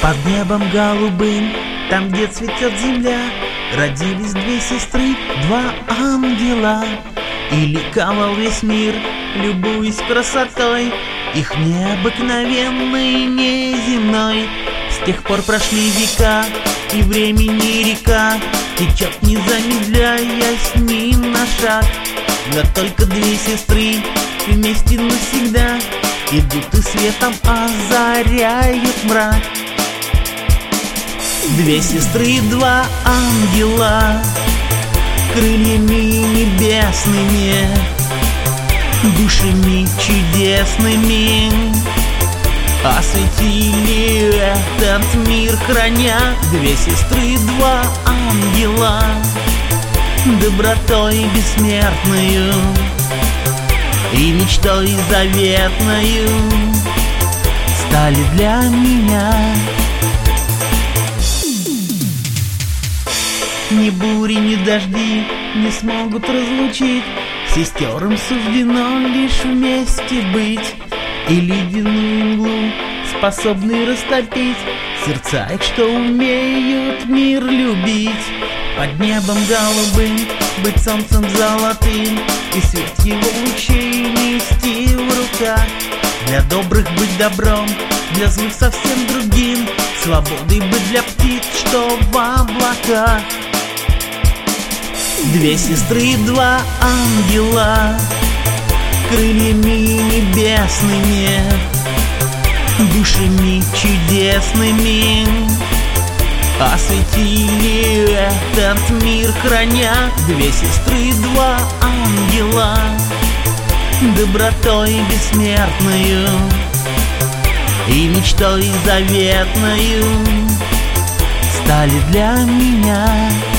Под небом голубым, там, где цветет земля, родились две сестры, два ангела. И ликовал весь мир, любуясь красотой их необыкновенной, неземной. С тех пор прошли века, и времени река течет, не замедляя с ним на шаг. Но только две сестры вместе навсегда идут и светом озаряют мрак. Две сестры, два ангела, крыльями небесными, душами чудесными осветили этот мир, храня. Две сестры, два ангела, добротой бессмертною и мечтой заветною стали для меня. Ни бури, ни дожди не смогут разлучить, сестерам суждено лишь вместе быть. И ледяную мглу способны растопить сердца их, что умеют мир любить. Под небом голубым быть солнцем золотым и свет его лучей нести в руках. Для добрых быть добром, для злых совсем другим, свободой быть для птиц, что в облаках. Две сестры, два ангела, крыльями небесными, душами чудесными осветили этот мир, храня. Две сестры, два ангела, добротой бессмертною и мечтой заветною стали для меня.